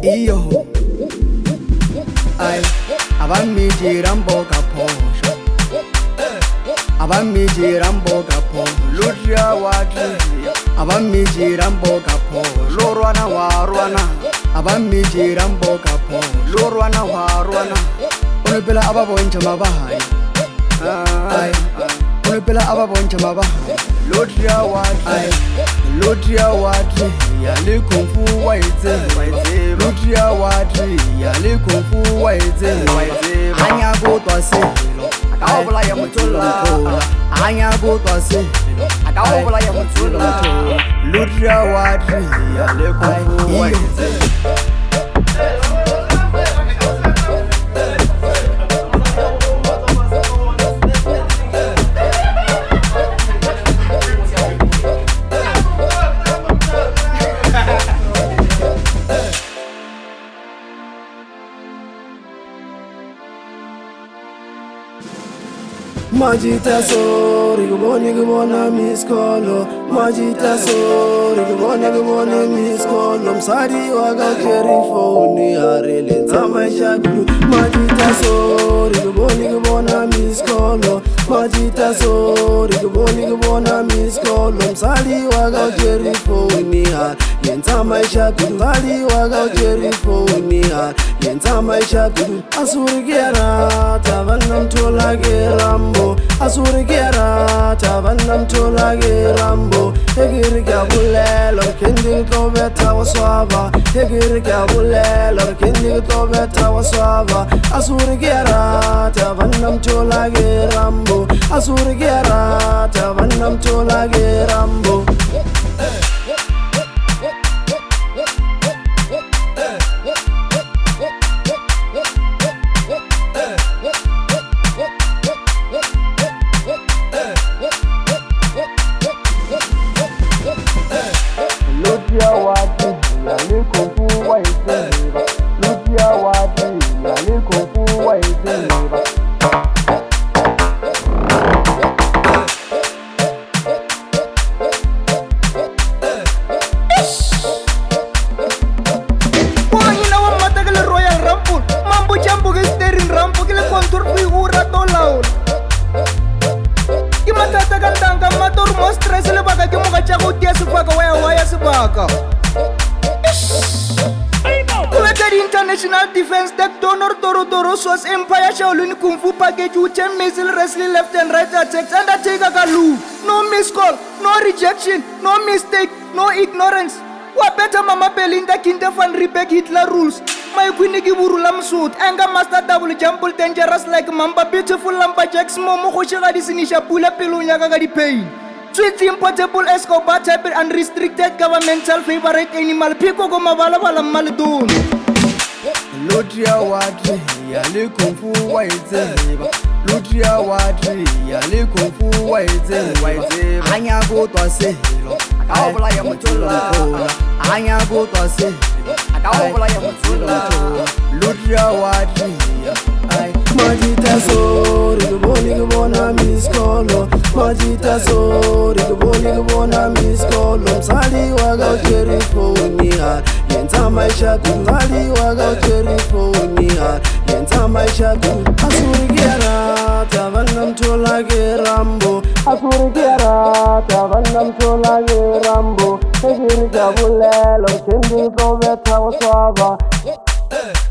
iyo ay abamijira mboga posho abamijira mboga posho lutia wati abamijira mboga posho lorwana warwana abamijira mboga posho lorwana warwana unepela ababonja mabahai ay unepela ababonja mabahai lutia wati yali kumfu waize lutia wati yali kumfu waize anya kutwa selo akawula ya mutula anya kutwa selo akawula ya mutula lutia wati yali kumfu waize Majita sorry, gubona miskolo. Majita sorry, gubona miskolo. Msadi waga keri phone arele nzama shagulu. Majita sorry, gubona miskolo. Majita sorry, gubona miskolo. Msadi waga keri phone arele nzama shagulu. Msadi waga keri phone arele nzama shagulu. Asurigera tavanam tola gerambo. Asurigera tavanam tola gerambo. Hegir kabulelo kendil ko beta waswaba. Hegir kabulelo kendil ko beta waswaba. Asurigera tavanam tola gerambo. Asurigera tavanam tola gerambo. Lutia wati yali kumfu waize lutia wati yali kumfu waize Wangina wa matagale Royal Rumble mambo jambo ke steering rampo ke le contour figura tolaul ke matata ka ntanga mator mo stress le baka ke mo ka tša go tia sefaka waya sebaka International Defense Tech Donor Toro Source Empire Shaolin Kung Fu Package U10 Missile Wrestling Left and Right Attacks Undertaker Kalu. No miscall, no rejection, no mistake, no ignorance. Wa better Mama Belinda Kinta van Riebeck Hitler rules. My queen Burula Msut, Anger Master Double Jumble Dangerous like Mamba Beautiful Lumberjacks Momo Hoshara Disinisha Pula Pelunya Gagadi Pain. Sweet importable Escobar type unrestricted governmental favorite animal Pico Gomavala Maladun. Lutia wati yali kumfu waize lutia wati yali kumfu waize anya kutwa selo akawula ya mutula anya kutwa selo akawula ya mutula lutia wati Majita sorry, gubona miskolo. Majita sorry, gubona miskolo. Msali waga keri phone yenza maisha kungali waga keri phone yenza maisha kun. Asurigera tavanam tola gerambo. Asurigera tavanam tola gerambo. Hegir kabulelo kendil ko beta waswaba.